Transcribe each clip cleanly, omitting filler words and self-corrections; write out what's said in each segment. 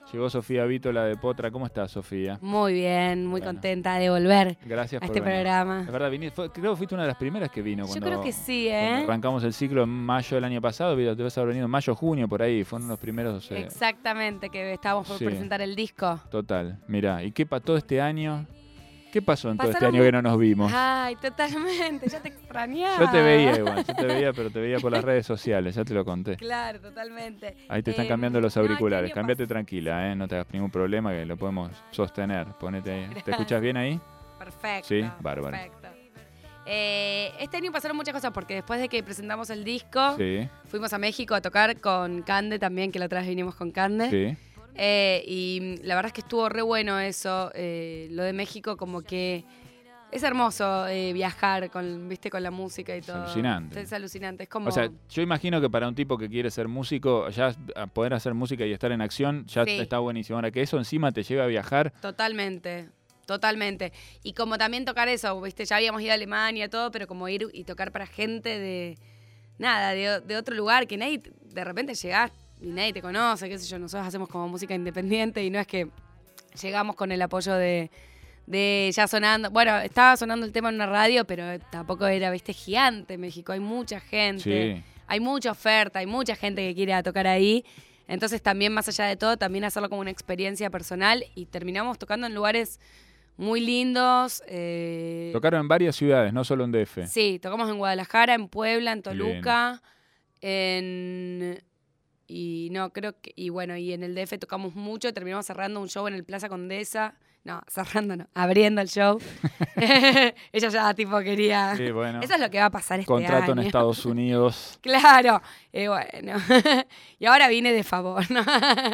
Llegó Sofía Vítola de Potra. ¿Cómo estás, Sofía? Muy bien, muy contenta de volver Gracias a por este venir. programa. Es verdad, creo que fuiste una de las primeras que vino. Yo creo que sí, cuando arrancamos el ciclo en mayo del año pasado. Debes haber venido en mayo, junio, por ahí. Fueron los primeros. Exactamente, que estábamos por presentar el disco. Total. Mirá, ¿y qué pasó este año? ¿Qué pasó en todo este Pasaron año que no nos vimos? Ay, totalmente, ya te extrañaba. Yo te veía igual, pero te veía por las redes sociales, ya te lo conté. Claro, totalmente. Ahí te están cambiando los auriculares, no, cámbiate tranquila, no te hagas ningún problema que lo podemos sostener. Ponete ahí. ¿Te escuchas bien ahí? Perfecto. Sí, bárbaro. Perfecto. Este año pasaron muchas cosas porque después de que presentamos el disco, fuimos a México a tocar con Cande también, que la otra vez vinimos con Cande. Sí. Y la verdad es que estuvo re bueno eso, lo de México, como que es hermoso viajar con la música y todo. Es alucinante. Es alucinante, es como... O sea, yo imagino que para un tipo que quiere ser músico, ya poder hacer música y estar en acción, ya está buenísimo. Ahora que eso encima te lleva a viajar. Totalmente. Y como también tocar eso, ¿viste? Ya habíamos ido a Alemania y todo, pero como ir y tocar para gente de otro lugar, que nadie, de repente llegás y nadie te conoce, qué sé yo, nosotros hacemos como música independiente y no es que llegamos con el apoyo de ya sonando, bueno, estaba sonando el tema en una radio, pero tampoco era, viste, gigante México, hay mucha gente, hay mucha oferta, hay mucha gente que quiere tocar ahí, entonces también más allá de todo, también hacerlo como una experiencia personal y terminamos tocando en lugares muy lindos. Tocaron en varias ciudades, no solo en DF. Sí, tocamos en Guadalajara, en Puebla, en Toluca, y en el DF tocamos mucho, terminamos cerrando un show en el Plaza Condesa. No, abriendo el show. Ella ya tipo quería... Sí, bueno. Eso es lo que va a pasar este Contrato año. en Estados Unidos. Claro, bueno. Y ahora vine de favor, ¿no?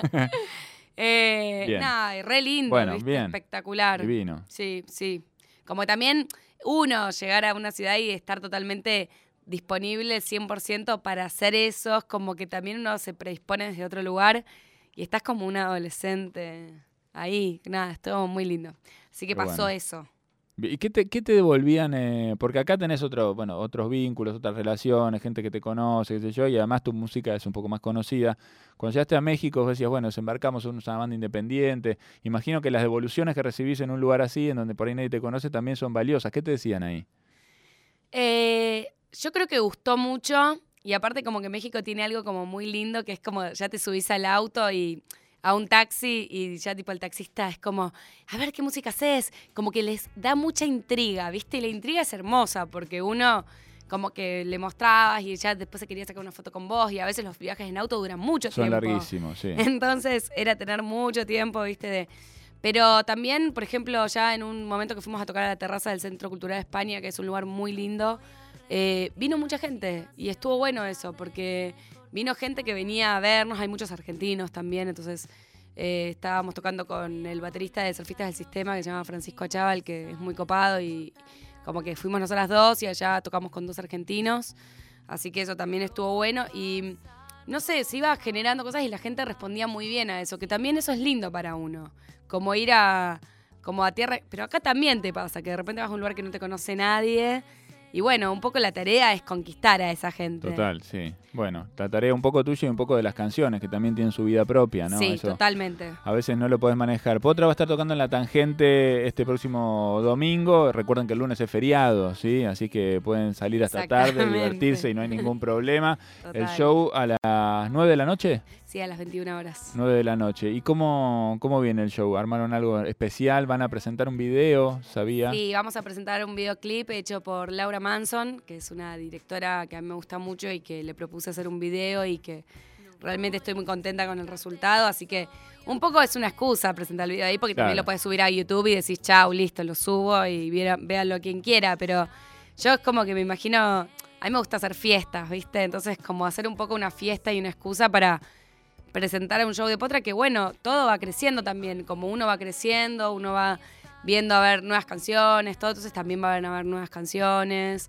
Nada, re lindo, bueno, ¿viste? Bien. Espectacular. Divino. Sí. Como también uno llegar a una ciudad y estar totalmente disponible 100% para hacer eso, es como que también uno se predispone desde otro lugar y estás como un adolescente ahí. Nada, estuvo muy lindo. Así que pasó eso. ¿Y qué te devolvían? Porque acá tenés otros vínculos, otras relaciones, gente que te conoce, qué sé yo, y además tu música es un poco más conocida. Cuando llegaste a México, vos decías, desembarcamos en una banda independiente. Imagino que las devoluciones que recibís en un lugar así, en donde por ahí nadie te conoce, también son valiosas. ¿Qué te decían ahí? Yo creo que gustó mucho, y aparte como que México tiene algo como muy lindo, que es como ya te subís al auto y a un taxi y ya tipo el taxista es como, a ver qué música haces, como que les da mucha intriga, ¿viste? Y la intriga es hermosa porque uno como que le mostrabas y ya después se quería sacar una foto con vos y a veces los viajes en auto duran mucho tiempo. Son larguísimos, sí. Entonces era tener mucho tiempo, ¿viste? Pero también, por ejemplo, ya en un momento que fuimos a tocar a la terraza del Centro Cultural de España, que es un lugar muy lindo, vino mucha gente y estuvo bueno eso porque vino gente que venía a vernos, hay muchos argentinos también, entonces estábamos tocando con el baterista de Surfistas del Sistema que se llama Francisco Achával, que es muy copado y como que fuimos nosotras dos y allá tocamos con 2 argentinos, así que eso también estuvo bueno y no sé, se iba generando cosas y la gente respondía muy bien a eso, que también eso es lindo para uno, como ir como a tierra, pero acá también te pasa, que de repente vas a un lugar que no te conoce nadie. Y bueno, un poco la tarea es conquistar a esa gente. Total, sí. Bueno, la tarea un poco tuya y un poco de las canciones, que también tienen su vida propia, ¿no? Sí, eso totalmente. A veces no lo podés manejar. Potra va a estar tocando en La Tangente este próximo domingo. Recuerden que el lunes es feriado, ¿sí? Así que pueden salir hasta tarde, divertirse y no hay ningún problema. Total. El show a las 9 de la noche. Sí, a las 21 horas. 9 de la noche. ¿Y cómo viene el show? ¿Armaron algo especial? ¿Van a presentar un video? ¿Sabía? Sí, vamos a presentar un videoclip hecho por Laura Manson, que es una directora que a mí me gusta mucho y que le propuse hacer un video y que realmente estoy muy contenta con el resultado. Así que un poco es una excusa presentar el video ahí porque también lo puedes subir a YouTube y decís, chau, listo, lo subo y véanlo quien quiera. Pero yo es como que me imagino, a mí me gusta hacer fiestas, ¿viste? Entonces como hacer un poco una fiesta y una excusa para presentar un show de Potra que bueno, todo va creciendo también, como uno va creciendo, uno va viendo a ver nuevas canciones, todo, entonces también van a haber nuevas canciones.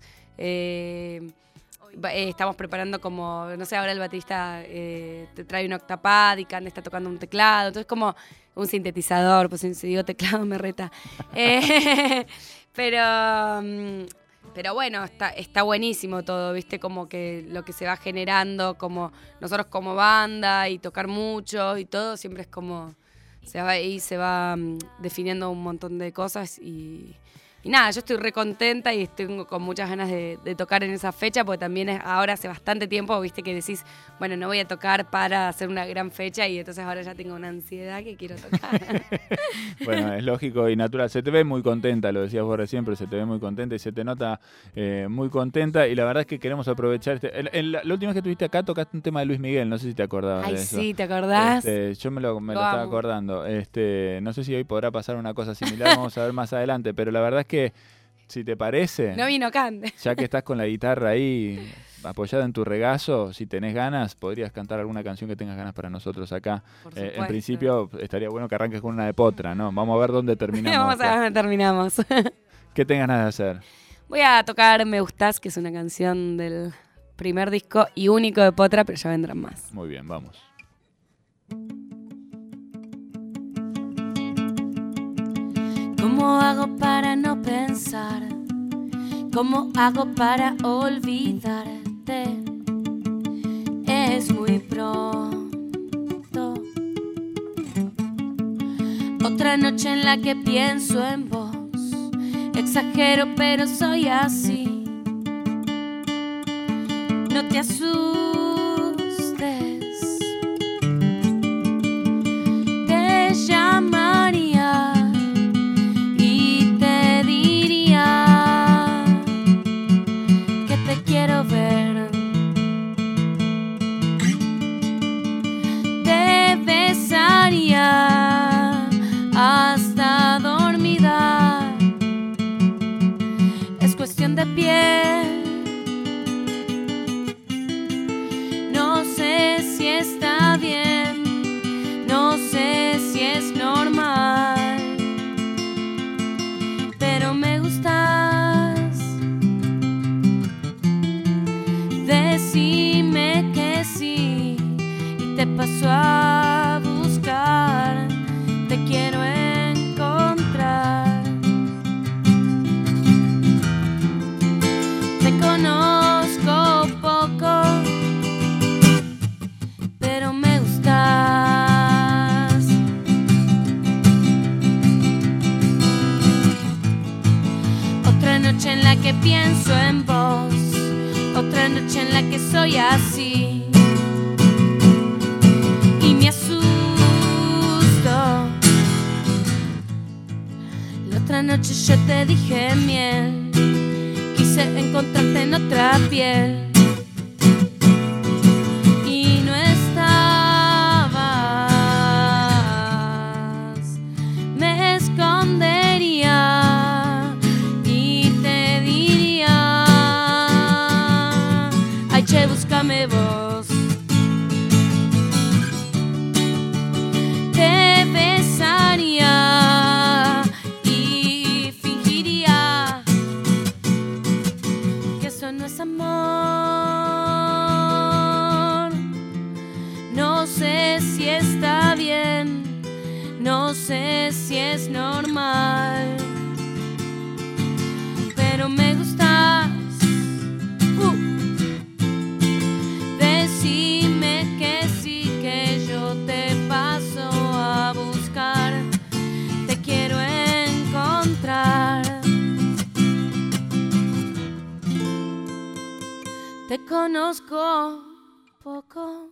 Estamos preparando como, no sé, ahora el baterista te trae un octapad y Cande está tocando un teclado, entonces como un sintetizador, pues si digo teclado me reta. Pero Pero bueno, está buenísimo todo, ¿viste? Como que lo que se va generando, como nosotros como banda y tocar mucho y todo, siempre es como se va definiendo un montón de cosas y nada, yo estoy re contenta y estoy con muchas ganas de tocar en esa fecha, porque también ahora hace bastante tiempo, viste, que decís, bueno, no voy a tocar para hacer una gran fecha y entonces ahora ya tengo una ansiedad que quiero tocar. Bueno, es lógico y natural. Se te ve muy contenta, lo decías vos recién, pero se te ve muy contenta y se te nota muy contenta y la verdad es que queremos aprovechar. La última vez que estuviste acá tocaste un tema de Luis Miguel, no sé si te acordabas de eso. Sí, ¿te acordás? Yo me lo estaba acordando. No sé si hoy podrá pasar una cosa similar, vamos a ver más adelante, pero la verdad es que si te parece, no vino Cande. Ya que estás con la guitarra ahí apoyada en tu regazo, si tenés ganas, podrías cantar alguna canción que tengas ganas para nosotros acá. En principio estaría bueno que arranques con una de Potra, ¿no? Vamos a ver dónde terminamos. Vamos a ver dónde terminamos. ¿Qué tengas ganas de hacer? Voy a tocar Me Gustás, que es una canción del primer disco y único de Potra, pero ya vendrán más. Muy bien, vamos. ¿Cómo hago para no pensar? ¿Cómo hago para olvidarte? Es muy pronto. Otra noche en la que pienso en vos. Exagero, pero soy así. No te asustes. Te llamaría y te diría que te quiero ver. Te besaría hasta dormida. Es cuestión de piel. No sé si está bien, no sé si es normal, pero me gustas. Decime que sí y te paso a buscar. Te quiero encontrar. Te conozco poco, pero me gustas. Otra noche en la que pienso en vos, otra noche en la que soy así y me asusto. La otra noche yo te dije miel, quise encontrarte en otra piel. Y no estabas, me escondería y te diría, ay che, búscame vos. Te besaría y fingiría que eso no es amor. No sé si está bien, no sé si es normal, pero me gustas. Decime que sí, que yo te paso a buscar. Te quiero encontrar. Te conozco poco,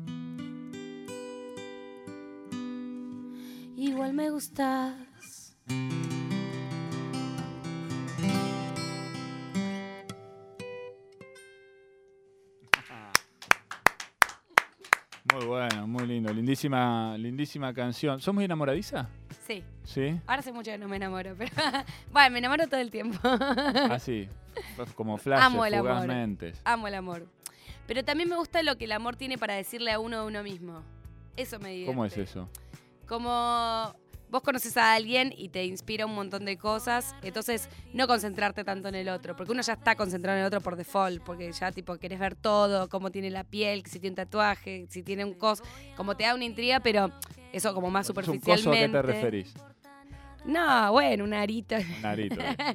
igual me gustas. Muy bueno, muy lindo. Lindísima canción. ¿Sos muy enamoradiza? Sí. ¿Sí? Ahora hace mucho que no me enamoro, pero bueno, me enamoro todo el tiempo. Ah, sí. Como flashes, Amo el amor. fugazmente. Amo el amor. Pero también me gusta lo que el amor tiene para decirle a uno de uno mismo. Eso me divierte. ¿Cómo es eso? Como vos conoces a alguien y te inspira un montón de cosas, entonces no concentrarte tanto en el otro, porque uno ya está concentrado en el otro por default, porque ya tipo querés ver todo, cómo tiene la piel, si tiene un tatuaje, si tiene un como te da una intriga, pero eso como más superficialmente. ¿Un coso a qué te referís? No, bueno, una arita. Un arito.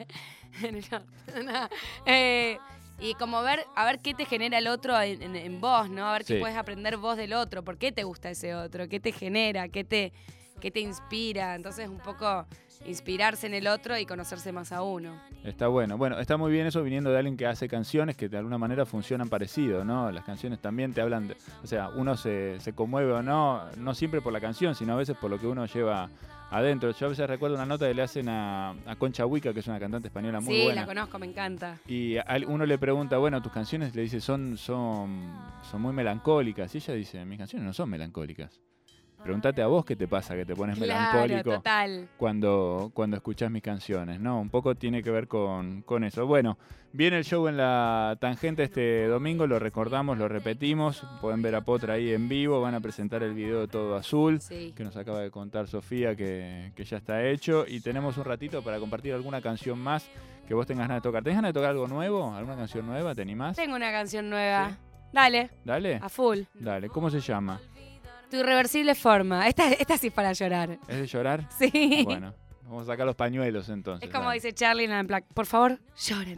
No. Y como a ver qué te genera el otro en vos, ¿no? A ver qué puedes aprender vos del otro. ¿Por qué te gusta ese otro? ¿Qué te genera? ¿Qué te inspira? Entonces, un poco inspirarse en el otro y conocerse más a uno. Está bueno. Bueno, está muy bien eso viniendo de alguien que hace canciones que de alguna manera funcionan parecido, ¿no? Las canciones también te hablan de... O sea, uno se conmueve o no siempre por la canción, sino a veces por lo que uno lleva adentro. Yo a veces recuerdo una nota que le hacen a Concha Huica, que es una cantante española muy buena. Sí, la conozco, me encanta. Y uno le pregunta, bueno, tus canciones, le dice, son muy melancólicas. Y ella dice, mis canciones no son melancólicas. Pregúntate a vos qué te pasa, que te pones melancólico total. cuando escuchás mis canciones, ¿no? Un poco tiene que ver con eso. Bueno, viene el show en La Tangente este domingo, lo recordamos, lo repetimos. Pueden ver a Potra ahí en vivo, van a presentar el video de Todo Azul, que nos acaba de contar Sofía que ya está hecho. Y tenemos un ratito para compartir alguna canción más que vos tengas ganas de tocar. ¿Tenés ganas de tocar algo nuevo? ¿Alguna canción nueva? ¿Te animás? Tengo una canción nueva. ¿Sí? Dale. A full. Dale, ¿cómo se llama? Tu irreversible forma. Esta sí es para llorar. ¿Es de llorar? Sí. Bueno, vamos a sacar los pañuelos entonces. Es como dice Charlie en Unplugged. Por favor, lloren.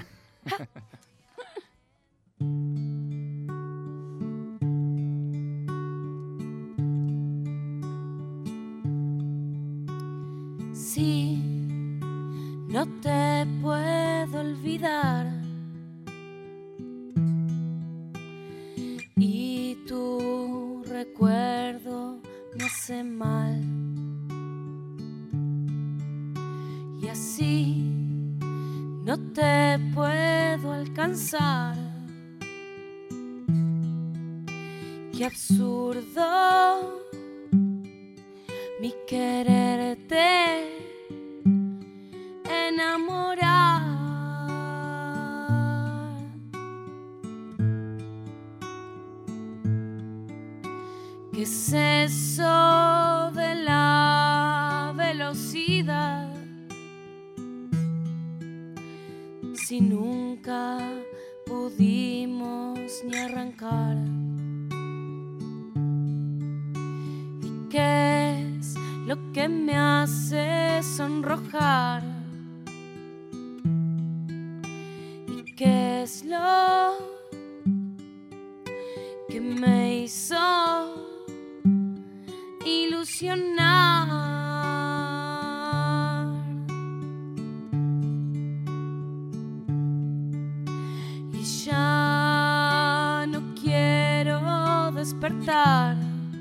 Sí, no te puedo olvidar. Y tu recuerdo me hace mal. Y así no te puedo alcanzar. Qué absurdo mi quererte enamorar. ¿Qué es eso de la velocidad? Si nunca pudimos ni arrancar. ¿Y qué es lo que me hace sonrojar? ¿Y qué es lo que me hizo ilusionar? Y ya no quiero despertar.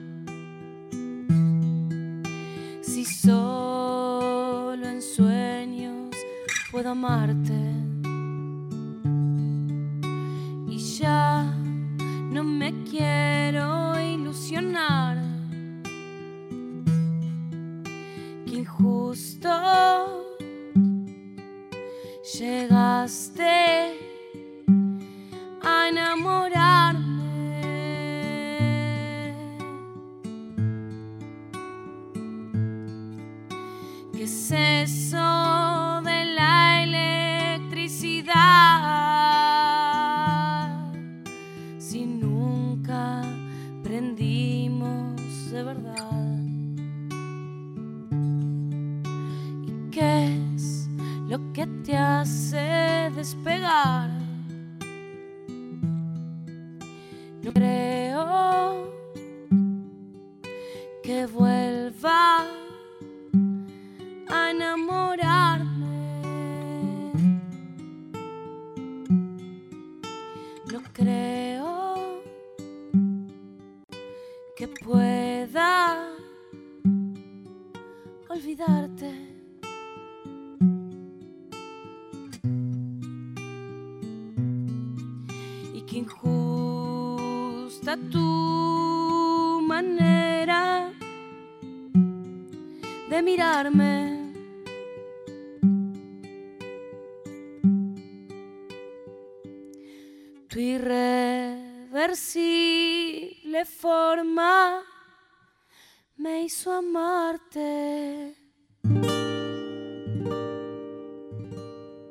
Si solo en sueños puedo amarte. Y ya no me quiero ilusionar. Qué injusto llegaste a enamorarme. ¿Qué es eso de la electricidad? Si nunca prendimos de verdad. ¿Y qué es lo que te hace despegar? No creo que vuelva a enamorarme. No creo que pueda olvidarte. Y qué injusta tu manera de mirarme. Tu irreversible forma me hizo amarte.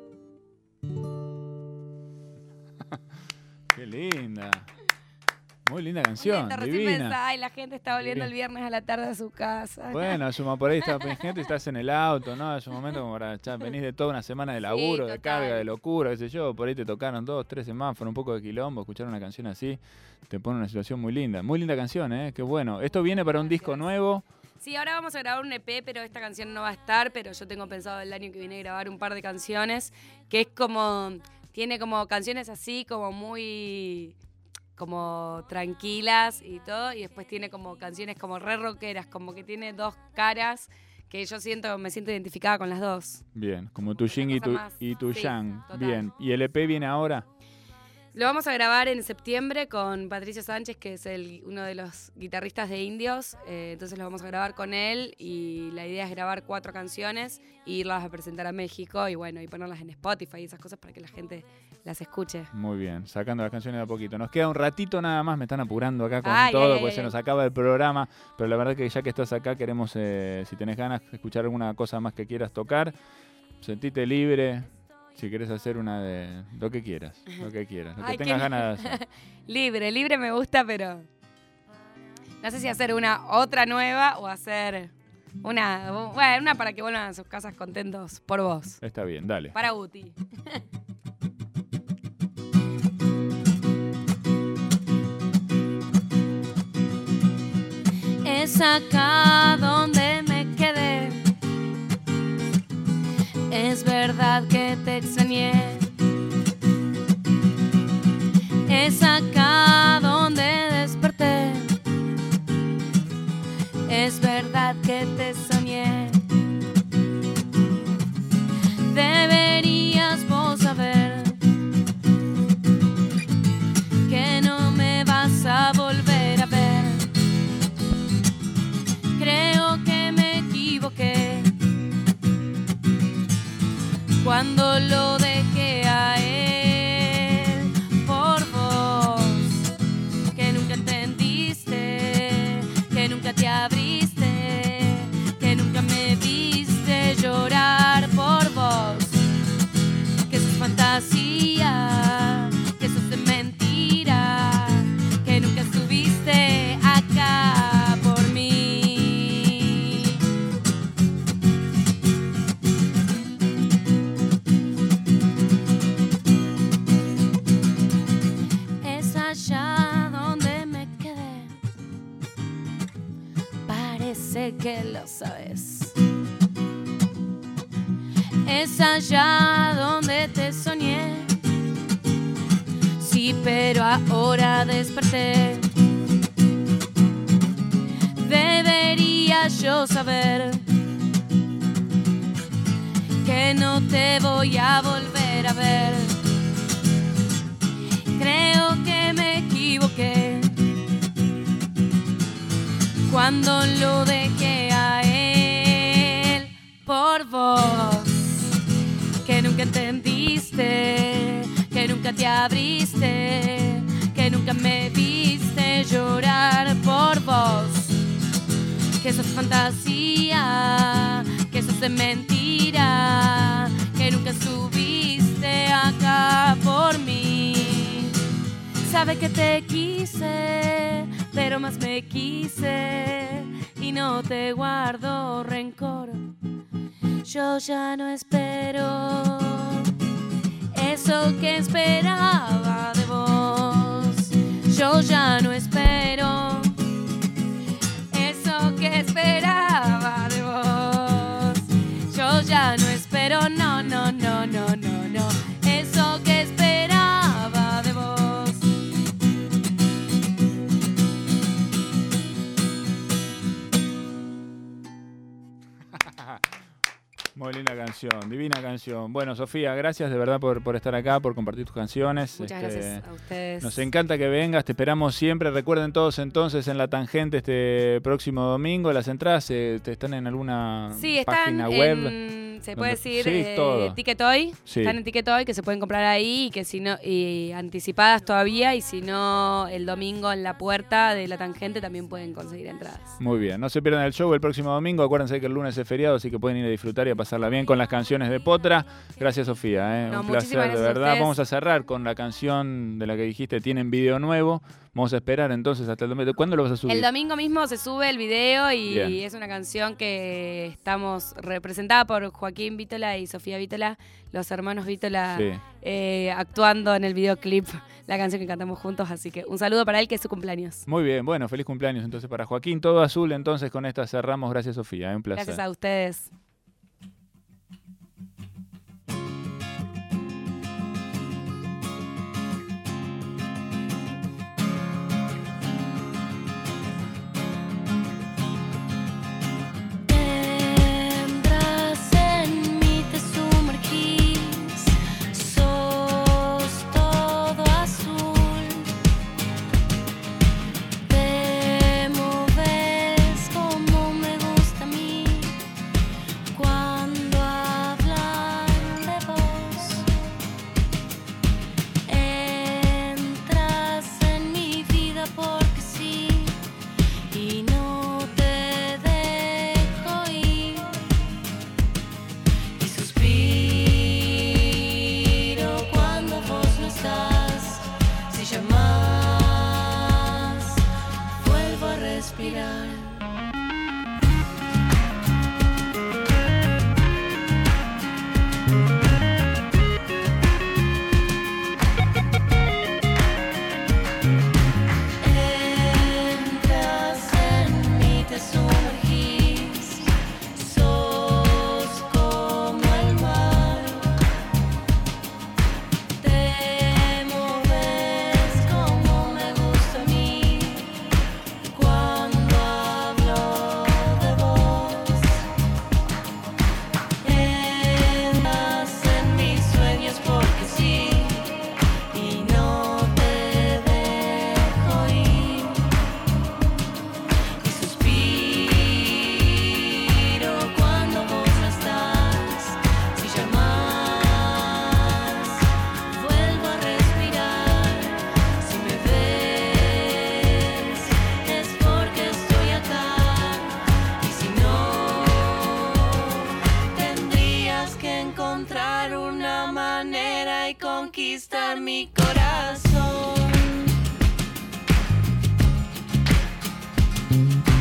Qué linda. Muy linda canción, Recién divina. pensaba, ay, la gente está volviendo Divina. el viernes a la tarde a su casa. Bueno, por ahí gente, estás en el auto, ¿no? Es un momento como para, venís de toda una semana de laburo, de total. carga, de locura, qué sé yo, por ahí te tocaron 2, 3 semáforos, un poco de quilombo, escuchar una canción así, te pone en una situación muy linda canción, ¿eh? Qué bueno. Esto viene para un disco nuevo. Sí, ahora vamos a grabar un EP, pero esta canción no va a estar, pero yo tengo pensado el año que viene grabar un par de canciones, que es como, tiene como canciones así, como muy, como tranquilas y todo, y después tiene como canciones como re rockeras, como que tiene dos caras, que yo me siento identificada con las dos. Bien, como tu yin y tu Sí, yang. total. Bien, ¿y el EP viene ahora? Lo vamos a grabar en septiembre con Patricio Sánchez, que es uno de los guitarristas de Indios. Entonces lo vamos a grabar con él y la idea es grabar 4 canciones e irlas a presentar a México y bueno, y ponerlas en Spotify y esas cosas para que la gente las escuche. Muy bien, sacando las canciones de a poquito. Nos queda un ratito nada más, me están apurando acá con Ay, todo, ay, pues ay, se ay. nos acaba el programa, pero la verdad que ya que estás acá queremos, si tenés ganas de escuchar alguna cosa más que quieras tocar, sentite libre. Si querés hacer una de lo que quieras, lo que Ay, tengas ganas de hacer. Libre me gusta, pero no sé si hacer otra nueva o hacer una para que vuelvan a sus casas contentos por vos. Está bien, dale. Para Uti. Es acá donde me quedé. Es verdad que te extrañé. Es acá donde desperté. Es verdad que te soñé. Deberías vos saber que no me vas a volver a ver. Creo que me equivoqué cuando lo dejé a él por vos, que nunca entendiste, que nunca te abriste, que nunca me viste llorar por vos, que eso es fantasía, que eso es de mentira, que nunca estuviste acá por mí. Es allá donde me quedé. Parece que lo sabes. Es allá donde te soñé. Sí, pero ahora desperté. Debería yo saber que no te voy a volver a ver. Creo que me equivoqué cuando lo dejé a él por vos, que nunca entendiste, que nunca te abriste, que nunca me viste llorar por vos, que eso es fantasía, que eso es de mentira, que nunca estuviste acá por mí. Sabe que te quise, pero más me quise y no te guardo rencor. Yo ya no espero eso que esperaba de vos. Yo ya no espero eso que esperaba de vos. Yo ya no espero, no, no, no, no, no, no. Eso que esperaba de vos. Muy linda canción, divina canción. Bueno, Sofía, gracias de verdad por estar acá, por compartir tus canciones. Muchas gracias a ustedes. Nos encanta que vengas, te esperamos siempre. Recuerden todos entonces en La Tangente este próximo domingo. Las entradas están en alguna página web. Se puede decir, Sí, todo. Ticketoy. Sí. Están en Ticketoy, que se pueden comprar ahí y que si no, y anticipadas todavía, y si no, el domingo en la puerta de La Tangente también pueden conseguir entradas. Muy bien, no se pierdan el show el próximo domingo. Acuérdense que el lunes es feriado, así que pueden ir a disfrutar y a pasarla bien con las canciones de Potra. Gracias, Sofía. No, Un muchísimas placer, de gracias a verdad. ustedes. Vamos a cerrar con la canción de la que dijiste, tienen video nuevo, Vamos a esperar entonces hasta el domingo. ¿Cuándo lo vas a subir? El domingo mismo se sube el video y Bien. es una canción que estamos representada por Joaquín Vítola y Sofía Vítola, los hermanos Vítola, Sí. actuando en el videoclip, la canción que cantamos juntos. Así que un saludo para él, que es su cumpleaños. Muy bien, bueno, feliz cumpleaños entonces para Joaquín. Todo azul, entonces con esta cerramos. Gracias, Sofía, un placer. Gracias a ustedes. Entras en mí, te sumergís, sos todo azul. Te moves como me gusta a mí cuando hablan de vos. Entras en mi vida porque sí y no te dejo ir. Y suspiro cuando vos no estás. Si llamás, vuelvo a respirar. Entras en mí, te sumergís, sos como el mar. Te moves como me gusta a mí cuando hablo de vos. Entras en mis sueños porque sí y no te dejo ir. Y suspiro cuando vos no estás. Si llamás, vuelvo a respirar. Si me ves, es porque estoy acá. Y si no, tendrías que encontrar una manera y conquistar mi corazón.